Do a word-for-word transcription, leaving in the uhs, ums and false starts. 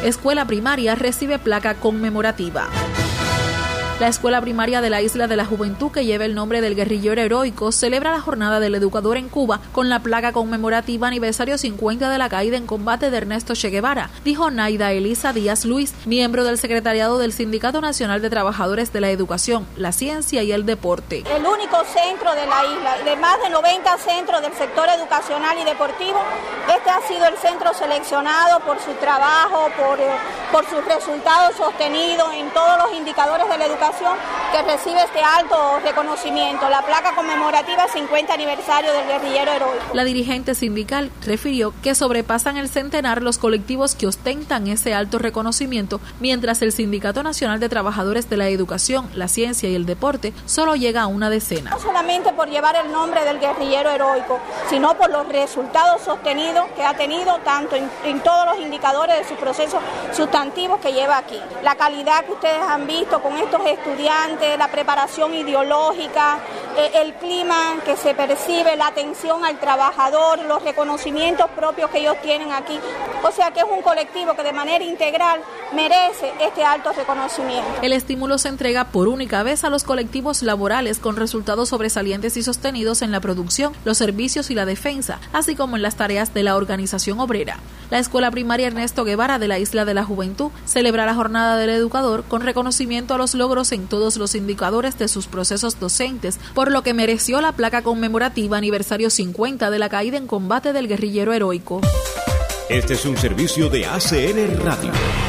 escuela primaria recibe placa conmemorativa. La escuela primaria de la Isla de la Juventud, que lleva el nombre del guerrillero heroico, celebra la jornada del educador en Cuba con la placa conmemorativa aniversario cincuenta de la caída en combate de Ernesto Che Guevara, dijo Naida Elisa Díaz Luis, miembro del secretariado del Sindicato Nacional de Trabajadores de la Educación, la Ciencia y el Deporte. El único centro de la isla, de más de noventa centros del sector educacional y deportivo, este ha sido el centro seleccionado por su trabajo, por, por sus resultados sostenidos en todos los indicadores de la educación, que recibe este alto reconocimiento, la placa conmemorativa cincuenta aniversario del guerrillero heroico. La dirigente sindical refirió que sobrepasan el centenar los colectivos que ostentan ese alto reconocimiento, mientras el Sindicato Nacional de Trabajadores de la Educación, la Ciencia y el Deporte solo llega a una decena. No solamente por llevar el nombre del guerrillero heroico, sino por los resultados sostenidos que ha tenido tanto en, en todos los indicadores de sus procesos sustantivos que lleva aquí. La calidad que ustedes han visto con estos estudiantes, la preparación ideológica, eh, el clima que se percibe, la atención al trabajador, los reconocimientos propios que ellos tienen aquí. O sea que es un colectivo que de manera integral merece este alto reconocimiento. El estímulo se entrega por única vez a los colectivos laborales con resultados sobresalientes y sostenidos en la producción, los servicios y la defensa, así como en las tareas de la organización obrera. La Escuela Primaria Ernesto Guevara de la Isla de la Juventud celebra la Jornada del Educador con reconocimiento a los logros en todos los indicadores de sus procesos docentes, por lo que mereció la placa conmemorativa aniversario cincuenta de la caída en combate del guerrillero heroico. Este es un servicio de A C N Radio.